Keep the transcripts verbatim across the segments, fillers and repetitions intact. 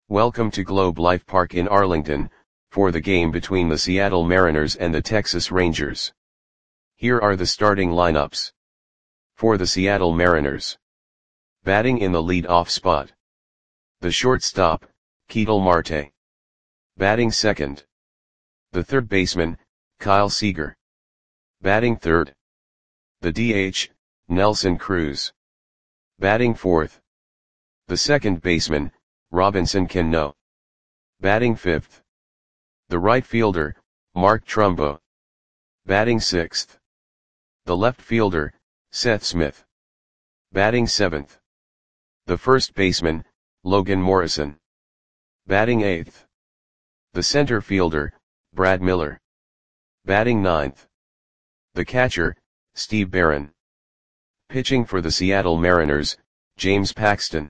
Welcome to Globe Life Park in Arlington, for the game between the Seattle Mariners and the Texas Rangers. Here are the starting lineups. For the Seattle Mariners. Batting in the lead-off spot. The shortstop, Ketel Marte. Batting second. The third baseman, Kyle Seager. Batting third. The D H, Nelson Cruz. Batting fourth. The second baseman, Robinson Cano. Batting fifth. The right fielder, Mark Trumbo. Batting sixth. The left fielder, Seth Smith. Batting seventh. The first baseman, Logan Morrison. Batting eighth. The center fielder, Brad Miller. Batting ninth. The catcher, Steve Barron. Pitching for the Seattle Mariners, James Paxton.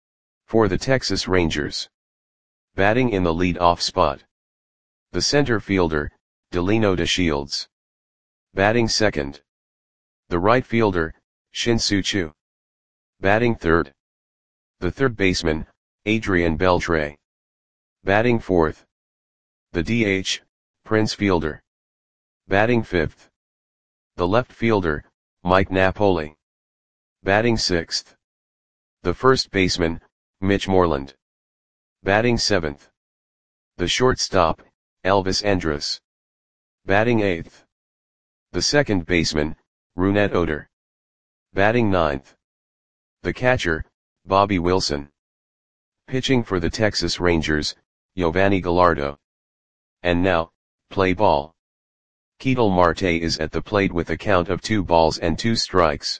For the Texas Rangers. Batting in the lead-off spot. The center fielder, Delino DeShields. Batting second. The right fielder, Shin-Soo Choo. Batting third. The third baseman, Adrian Beltre. Batting fourth. The D H, Prince Fielder. Batting fifth. The left fielder, Mike Napoli. Batting sixth. The first baseman, Mitch Moreland. Batting seventh. The shortstop, Elvis Andrus. Batting eighth. The second baseman, Rougned Odor. Batting ninth. The catcher, Bobby Wilson. Pitching for the Texas Rangers, Yovani Gallardo. And now, play ball. Ketel Marte is at the plate with a count of two balls and two strikes.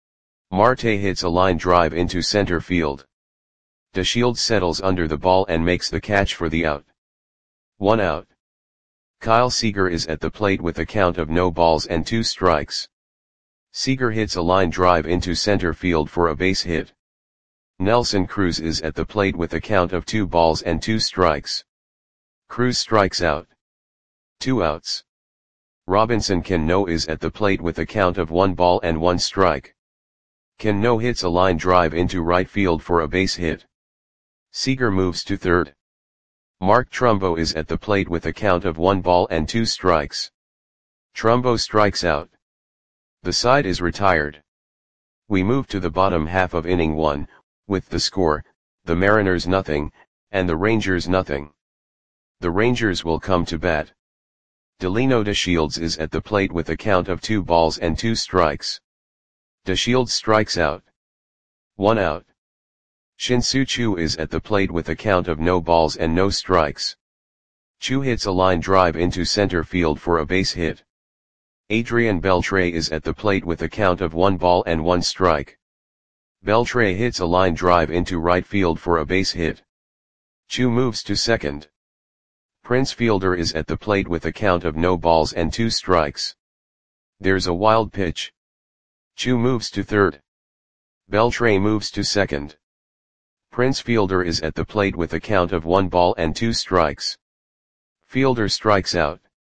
Marte hits a line drive into center field. DeShields settles under the ball and makes the catch for the out. One out. Kyle Seager is at the plate with a count of no balls and two strikes. Seager hits a line drive into center field for a base hit. Nelson Cruz is at the plate with a count of two balls and two strikes. Cruz strikes out. Two outs. Robinson Cano is at the plate with a count of one ball and one strike. Cano hits a line drive into right field for a base hit. Seager moves to third. Mark Trumbo is at the plate with a count of one ball and two strikes. Trumbo strikes out. The side is retired. We move to the bottom half of inning one, with the score, the Mariners nothing, and the Rangers nothing. The Rangers will come to bat. Delino DeShields is at the plate with a count of two balls and two strikes. DeShields strikes out. One out. Shin-Soo Choo is at the plate with a count of no balls and no strikes. Choo hits a line drive into center field for a base hit. Adrian Beltre is at the plate with a count of one ball and one strike. Beltre hits a line drive into right field for a base hit. Choo moves to second. Prince Fielder is at the plate with a count of no balls and two strikes. There's a wild pitch. Choo moves to third. Beltre moves to second. Prince Fielder is at the plate with a count of one ball and two strikes. Fielder strikes out.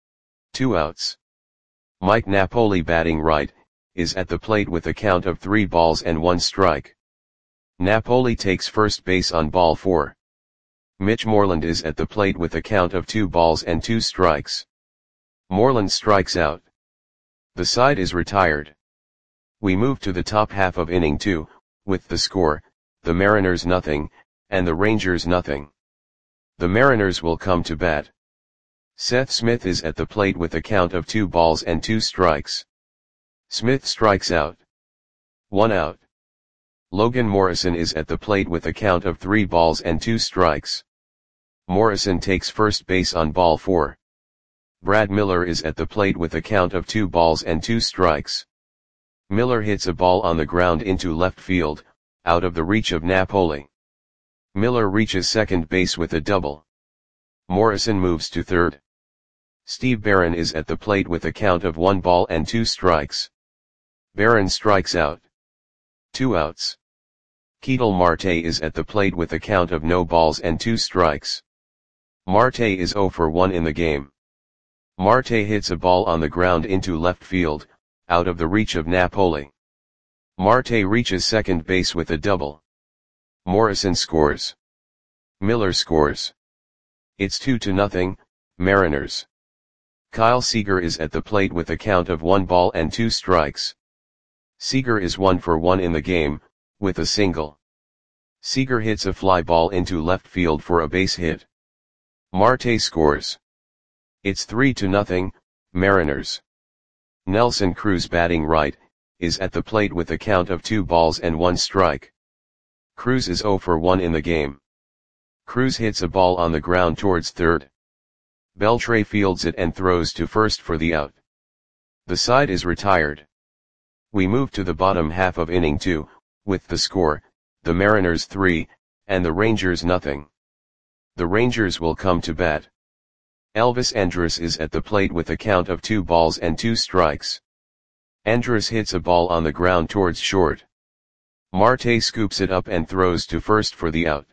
Two outs. Mike Napoli, batting right, is at the plate with a count of three balls and one strike. Napoli takes first base on ball four. Mitch Moreland is at the plate with a count of two balls and two strikes. Moreland strikes out. The side is retired. We move to the top half of inning two, with the score, the Mariners nothing, and the Rangers nothing. The Mariners will come to bat. Seth Smith is at the plate with a count of two balls and two strikes. Smith strikes out. One out. Logan Morrison is at the plate with a count of three balls and two strikes. Morrison takes first base on ball four. Brad Miller is at the plate with a count of two balls and two strikes. Miller hits a ball on the ground into left field, out of the reach of Napoli. Miller reaches second base with a double. Morrison moves to third. Steve Barron is at the plate with a count of one ball and two strikes. Barron strikes out. Two outs. Ketel Marte is at the plate with a count of no balls and two strikes. Marte is zero for one in the game. Marte hits a ball on the ground into left field, out of the reach of Napoli. Marte reaches second base with a double. Morrison scores. Miller scores. It's two to nothing, Mariners. Kyle Seager is at the plate with a count of one ball and two strikes. Seager is one for one in the game, with a single. Seager hits a fly ball into left field for a base hit. Marte scores. It's three to nothing, Mariners. Nelson Cruz, batting right, is at the plate with a count of two balls and one strike. Cruz is zero for one in the game. Cruz hits a ball on the ground towards third. Beltre fields it and throws to first for the out. The side is retired. We move to the bottom half of inning two, with the score, the Mariners three, and the Rangers nothing. The Rangers will come to bat. Elvis Andrus is at the plate with a count of two balls and two strikes. Andrus hits a ball on the ground towards short. Marte scoops it up and throws to first for the out.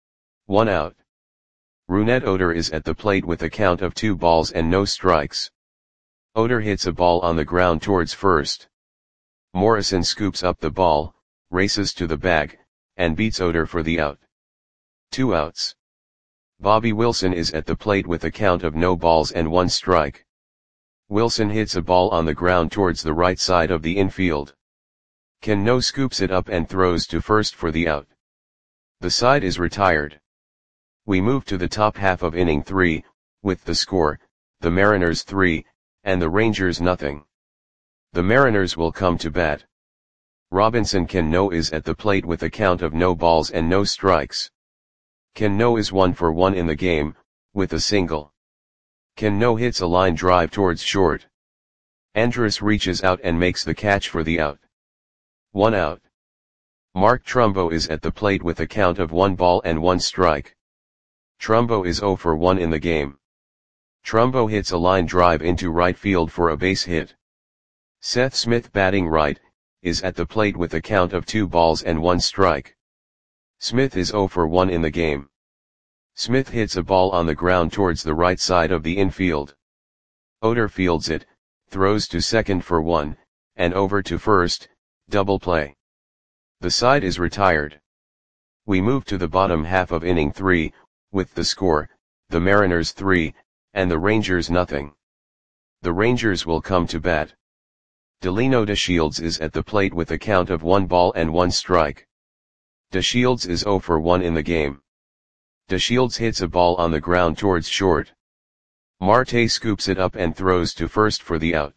One out. Rougned Odor is at the plate with a count of two balls and no strikes. Odor hits a ball on the ground towards first. Morrison scoops up the ball, races to the bag, and beats Odor for the out. Two outs. Bobby Wilson is at the plate with a count of no balls and one strike. Wilson hits a ball on the ground towards the right side of the infield. Cano scoops it up and throws to first for the out. The side is retired. We move to the top half of inning three, with the score, the Mariners three, and the Rangers nothing. The Mariners will come to bat. Robinson Cano is at the plate with a count of no balls and no strikes. Cano is one for one in the game, with a single. Cano hits a line drive towards short. Andrus reaches out and makes the catch for the out. One out. Mark Trumbo is at the plate with a count of one ball and one strike. Trumbo is zero for one in the game. Trumbo hits a line drive into right field for a base hit. Seth Smith, batting right, is at the plate with a count of two balls and one strike. Smith is zero for one in the game. Smith hits a ball on the ground towards the right side of the infield. Odor fields it, throws to second for one, and over to first, double play. The side is retired. We move to the bottom half of inning three, with the score, the Mariners three, and the Rangers nothing. The Rangers will come to bat. Delino DeShields is at the plate with a count of one ball and one strike. DeShields is zero for one in the game. DeShields hits a ball on the ground towards short. Marte scoops it up and throws to first for the out.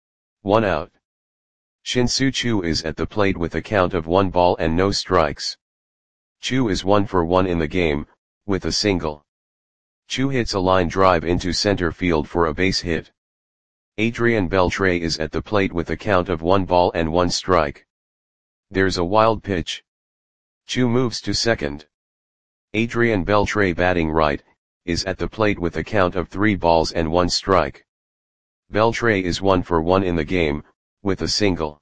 One out. Shin-Soo Choo is at the plate with a count of one ball and no strikes. Choo is one for one in the game, with a single. Choo hits a line drive into center field for a base hit. Adrian Beltre is at the plate with a count of one ball and one strike. There's a wild pitch. Choo moves to second. Adrian Beltre, batting right, is at the plate with a count of three balls and one strike. Beltre is one for one in the game, with a single.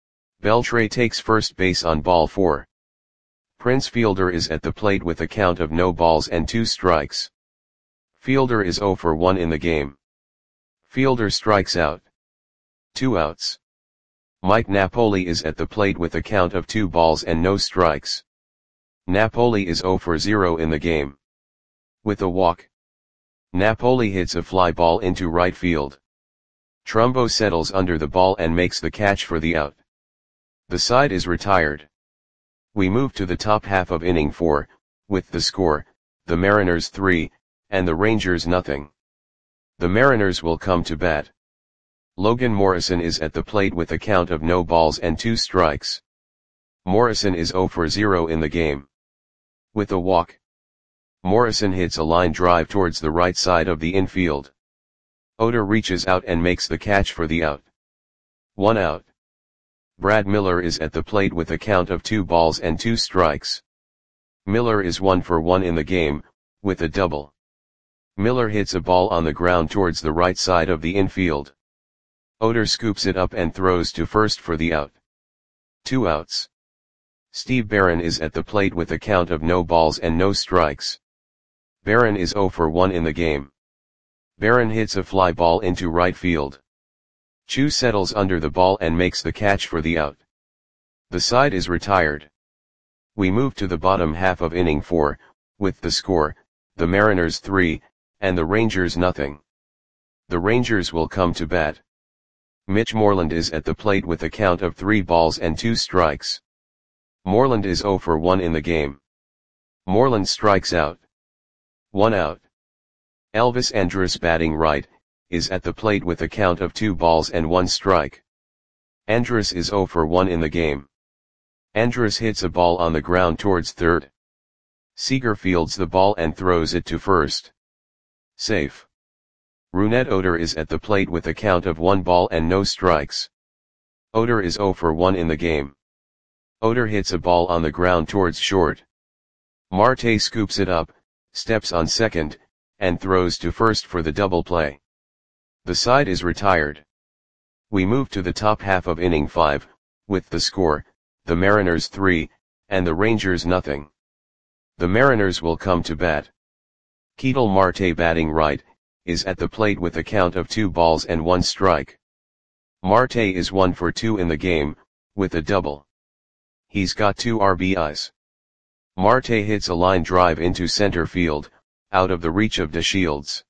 Beltre takes first base on ball four. Prince Fielder is at the plate with a count of no balls and two strikes. Fielder is zero for one in the game. Fielder strikes out. Two outs. Mike Napoli is at the plate with a count of two balls and no strikes. Napoli is zero for zero in the game. With a walk. Napoli hits a fly ball into right field. Trumbo settles under the ball and makes the catch for the out. The side is retired. We move to the top half of inning four, with the score, the Mariners three, and the Rangers nothing. The Mariners will come to bat. Logan Morrison is at the plate with a count of no balls and two strikes. Morrison is zero for zero in the game. With a walk. Morrison hits a line drive towards the right side of the infield. Odor reaches out and makes the catch for the out. One out. Brad Miller is at the plate with a count of two balls and two strikes. Miller is one for one in the game, with a double. Miller hits a ball on the ground towards the right side of the infield. Odor scoops it up and throws to first for the out. Two outs. Steve Barron is at the plate with a count of no balls and no strikes. Barron is zero for one in the game. Barron hits a fly ball into right field. Choo settles under the ball and makes the catch for the out. The side is retired. We move to the bottom half of inning four, with the score, the Mariners three, and the Rangers nothing. The Rangers will come to bat. Mitch Moreland is at the plate with a count of three balls and two strikes. Moreland is zero for one in the game. Moreland strikes out. One out. Elvis Andrus batting right, is at the plate with a count of two balls and one strike. Andrus is zero for one in the game. Andrus hits a ball on the ground towards third. Seager fields the ball and throws it to first. Safe. Rougned Odor is at the plate with a count of one ball and no strikes. Odor is zero for one in the game. Odor hits a ball on the ground towards short. Marte scoops it up, steps on second, and throws to first for the double play. The side is retired. We move to the top half of inning five, with the score, the Mariners three, and the Rangers nothing. The Mariners will come to bat. Ketel Marte batting right, is at the plate with a count of two balls and one strike. Marte is one for two in the game, with a double. He's got two R B Is. Marte hits a line drive into center field, out of the reach of DeShields.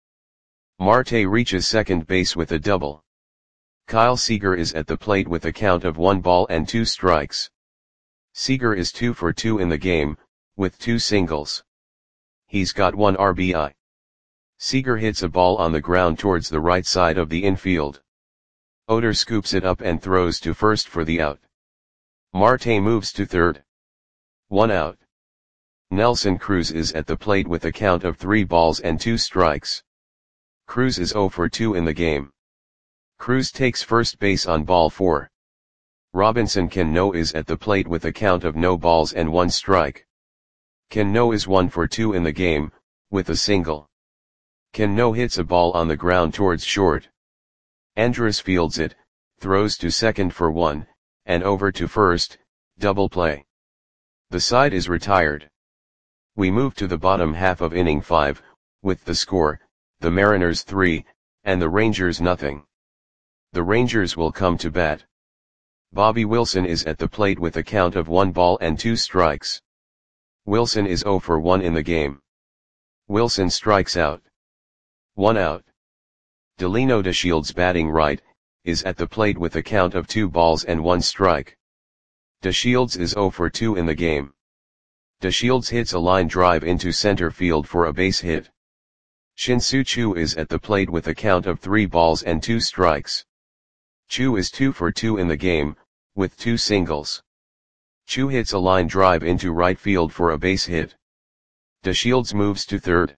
Marte reaches second base with a double. Kyle Seager is at the plate with a count of one ball and two strikes. Seager is two for two in the game, with two singles. He's got one R B I. Seager hits a ball on the ground towards the right side of the infield. Odor scoops it up and throws to first for the out. Marte moves to third. One out. Nelson Cruz is at the plate with a count of three balls and two strikes. Cruz is zero for two in the game. Cruz takes first base on ball four. Robinson Cano is at the plate with a count of no balls and one strike. Cano is one for two in the game, with a single. Cano hits a ball on the ground towards short. Andrus fields it, throws to second for one, and over to first, double play. The side is retired. We move to the bottom half of inning five, with the score, the Mariners three, and the Rangers nothing. The Rangers will come to bat. Bobby Wilson is at the plate with a count of one ball and two strikes. Wilson is zero for one in the game. Wilson strikes out. One out. Delino DeShields batting right, is at the plate with a count of two balls and one strike. DeShields is zero for two in the game. DeShields hits a line drive into center field for a base hit. Shin-Soo Choo is at the plate with a count of three balls and two strikes. Choo is two for two in the game, with two singles. Choo hits a line drive into right field for a base hit. DeShields moves to third.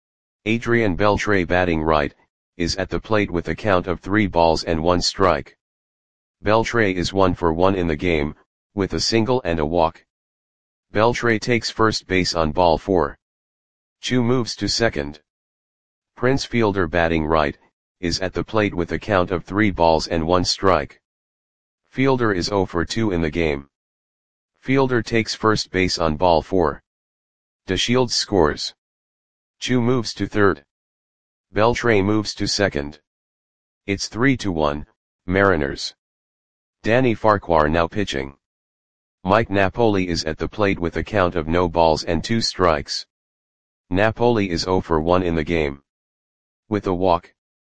Adrian Beltre batting right, is at the plate with a count of three balls and one strike. Beltre is one for one in the game, with a single and a walk. Beltre takes first base on ball four. Choo moves to second. Prince Fielder batting right, is at the plate with a count of three balls and one strike. Fielder is zero for two in the game. Fielder takes first base on ball four. DeShields scores. Choo moves to third. Beltre moves to second. It's three to one, Mariners. Danny Farquhar now pitching. Mike Napoli is at the plate with a count of no balls and two strikes. Napoli is zero for one in the game. With a walk.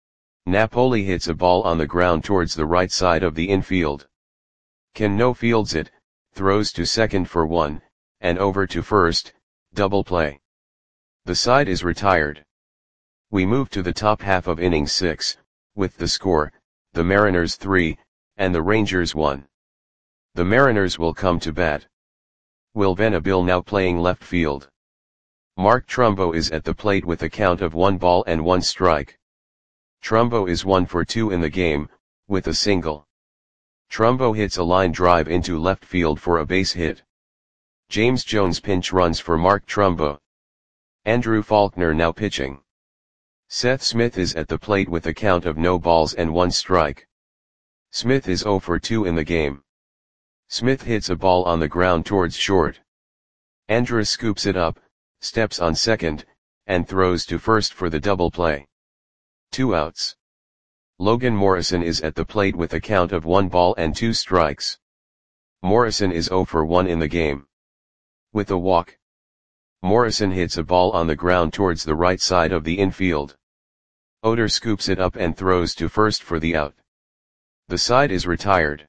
Napoli hits a ball on the ground towards the right side of the infield. Cano fields it, throws to second for one, and over to first, double play. The side is retired. We move to the top half of inning six, with the score, the Mariners three, and the Rangers one. The Mariners will come to bat. Will Venable now playing left field. Mark Trumbo is at the plate with a count of one ball and one strike. Trumbo is one for two in the game, with a single. Trumbo hits a line drive into left field for a base hit. James Jones pinch runs for Mark Trumbo. Andrew Faulkner now pitching. Seth Smith is at the plate with a count of no balls and one strike. Smith is zero for two in the game. Smith hits a ball on the ground towards short. Andrus scoops it up, steps on second, and throws to first for the double play. Two outs. Logan Morrison is at the plate with a count of one ball and two strikes. Morrison is zero for one in the game. With a walk. Morrison hits a ball on the ground towards the right side of the infield. Oder scoops it up and throws to first for the out. The side is retired.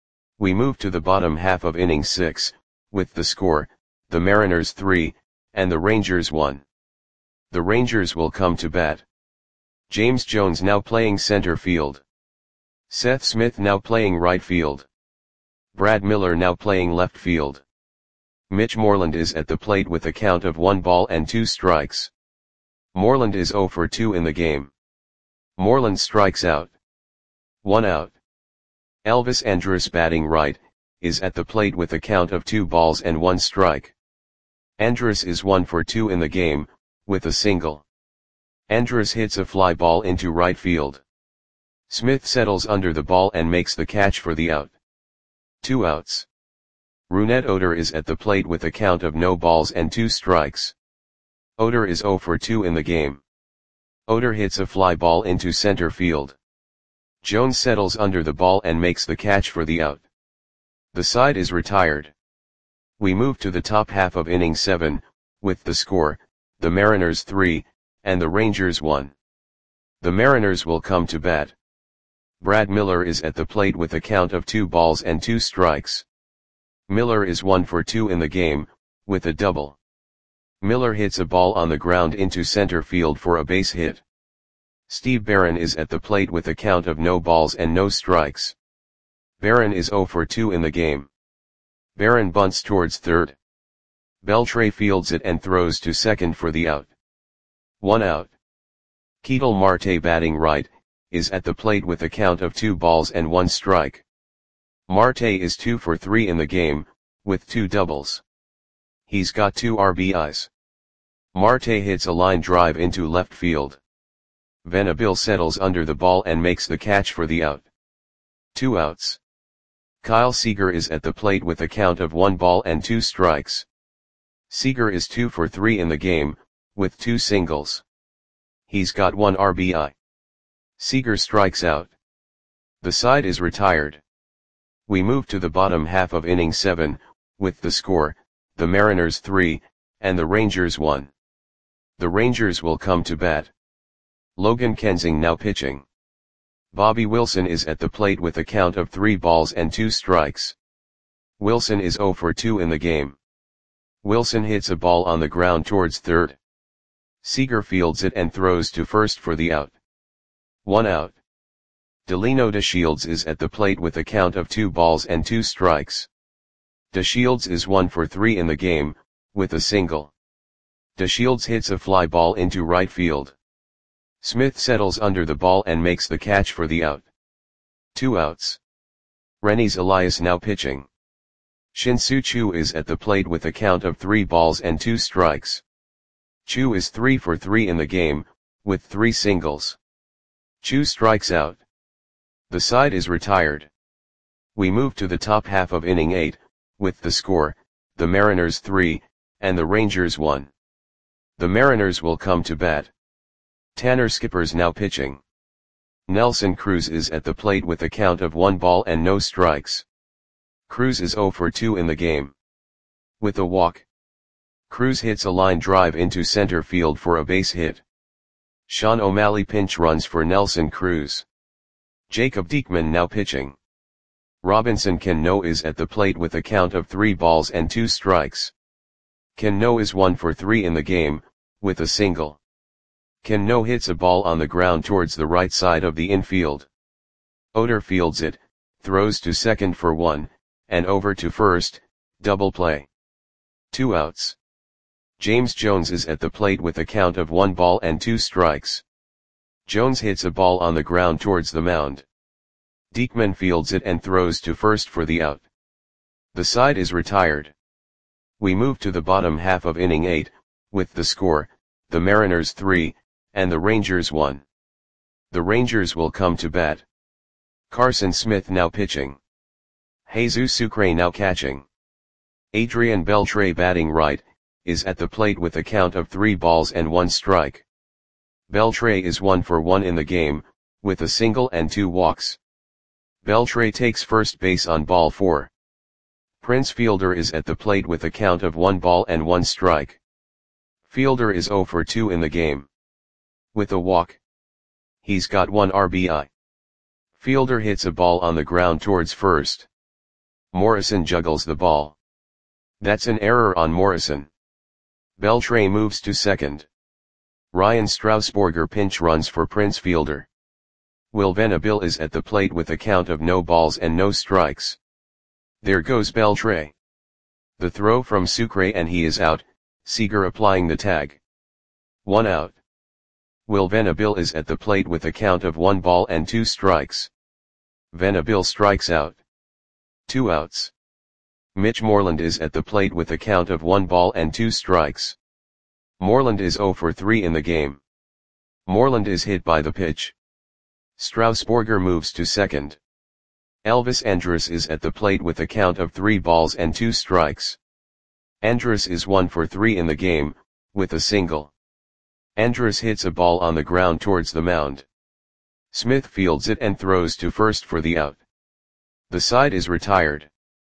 We move to the bottom half of inning six, with the score, the Mariners three, and the Rangers one. The Rangers will come to bat. James Jones now playing center field. Seth Smith now playing right field. Brad Miller now playing left field. Mitch Moreland is at the plate with a count of one ball and two strikes. Moreland is oh for two in the game. Moreland strikes out. One out. Elvis Andrus batting right, is at the plate with a count of two balls and one strike. Andrus is one for two in the game, with a single. Andrus hits a fly ball into right field. Smith settles under the ball and makes the catch for the out. Two outs. Rougned Odor is at the plate with a count of no balls and two strikes. Odor is oh for two in the game. Odor hits a fly ball into center field. Jones settles under the ball and makes the catch for the out. The side is retired. We move to the top half of inning seven, with the score, the Mariners three, and the Rangers one. The Mariners will come to bat. Brad Miller is at the plate with a count of two balls and two strikes. Miller is one for two in the game, with a double. Miller hits a ball on the ground into center field for a base hit. Steve Barron is at the plate with a count of no balls and no strikes. Barron is oh for two in the game. Barron bunts towards third. Beltre fields it and throws to second for the out. One out. Ketel Marte batting right, is at the plate with a count of two balls and one strike. Marte is two for three in the game, with two doubles. He's got two R B Is. Marte hits a line drive into left field. Venable settles under the ball and makes the catch for the out. Two outs. Kyle Seager is at the plate with a count of one ball and two strikes. Seager is two for three in the game, with two singles. He's got one R B I. Seager strikes out. The side is retired. We move to the bottom half of inning seven, with the score, the Mariners three, and the Rangers one. The Rangers will come to bat. Logan Kensing now pitching. Bobby Wilson is at the plate with a count of three balls and two strikes. Wilson is oh for two in the game. Wilson hits a ball on the ground towards third. Seager fields it and throws to first for the out. One out. Delino DeShields is at the plate with a count of two balls and two strikes. DeShields is one for three in the game, with a single. DeShields hits a fly ball into right field. Smith settles under the ball and makes the catch for the out. Two outs. Rennies Elias now pitching. Shin-Soo Choo is at the plate with a count of three balls and two strikes. Choo is three for three in the game, with three singles. Choo strikes out. The side is retired. We move to the top half of inning eight, with the score, the Mariners three, and the Rangers one. The Mariners will come to bat. Tanner Skippers now pitching. Nelson Cruz is at the plate with a count of one ball and no strikes. Cruz is oh for two in the game. With a walk. Cruz hits a line drive into center field for a base hit. Sean O'Malley pinch runs for Nelson Cruz. Jacob Diekman now pitching. Robinson Cano is at the plate with a count of three balls and two strikes. Cano is one for three in the game, with a single. Cano hits a ball on the ground towards the right side of the infield. Oder fields it, throws to second for one, and over to first, double play. Two outs. James Jones is at the plate with a count of one ball and two strikes. Jones hits a ball on the ground towards the mound. Diekman fields it and throws to first for the out. The side is retired. We move to the bottom half of inning eight, with the score, the Mariners three, and the Rangers one. The Rangers will come to bat. Carson Smith now pitching. Jesus Sucre now catching. Adrian Beltre batting right, is at the plate with a count of three balls and one strike. Beltre is one for one in the game, with a single and two walks. Beltre takes first base on ball four. Prince Fielder is at the plate with a count of one ball and one strike. Fielder is zero for two in the game. With a walk. He's got one R B I. Fielder hits a ball on the ground towards first. Morrison juggles the ball. That's an error on Morrison. Beltre moves to second. Ryan Strasburger pinch runs for Prince Fielder. Will Venable is at the plate with a count of no balls and no strikes. There goes Beltre. The throw from Sucre and he is out, Seager applying the tag. One out. Will Venable is at the plate with a count of one ball and two strikes. Venable strikes out. Two outs. Mitch Moreland is at the plate with a count of one ball and two strikes. Moreland is zero for three in the game. Moreland is hit by the pitch. Strasburger moves to second. Elvis Andrus is at the plate with a count of three balls and two strikes. Andrus is one for three in the game, with a single. Andrus hits a ball on the ground towards the mound. Smith fields it and throws to first for the out. The side is retired.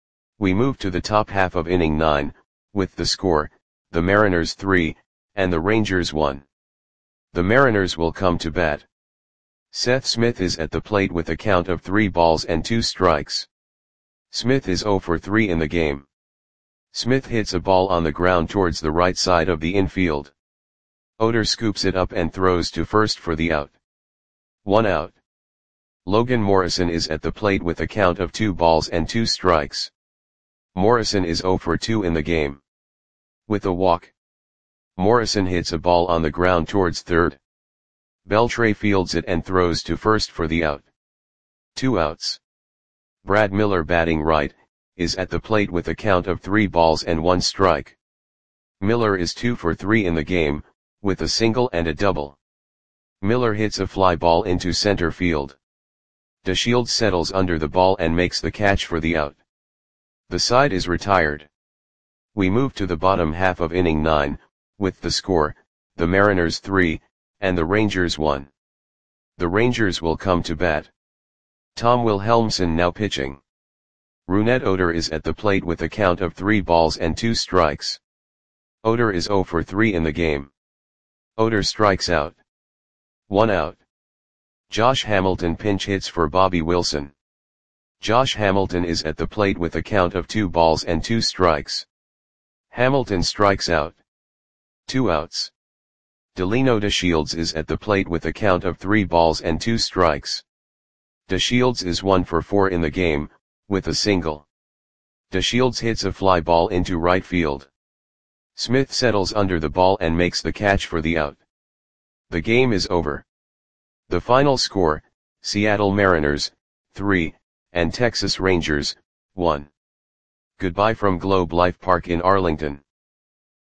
We move to the top half of inning nine, with the score, the Mariners three, and the Rangers one. The Mariners will come to bat. Seth Smith is at the plate with a count of three balls and two strikes. Smith is zero for three in the game. Smith hits a ball on the ground towards the right side of the infield. Oder scoops it up and throws to first for the out. One out. Logan Morrison is at the plate with a count of two balls and two strikes. Morrison is zero for two in the game. With a walk. Morrison hits a ball on the ground towards third. Beltre fields it and throws to first for the out. Two outs. Brad Miller, batting right, is at the plate with a count of three balls and one strike. Miller is two for three in the game, with a single and a double. Miller hits a fly ball into center field. DeShields settles under the ball and makes the catch for the out. The side is retired. We move to the bottom half of inning nine, with the score, the Mariners three, and the Rangers one. The Rangers will come to bat. Tom Wilhelmsen now pitching. Rougned Odor is at the plate with a count of three balls and two strikes. Odor is zero for three in the game. Odor strikes out. One out. Josh Hamilton pinch hits for Bobby Wilson. Josh Hamilton is at the plate with a count of two balls and two strikes. Hamilton strikes out. Two outs. Delino DeShields is at the plate with a count of three balls and two strikes. DeShields is one for four in the game, with a single. DeShields hits a fly ball into right field. Smith settles under the ball and makes the catch for the out. The game is over. The final score, Seattle Mariners, three, and Texas Rangers, one. Goodbye from Globe Life Park in Arlington.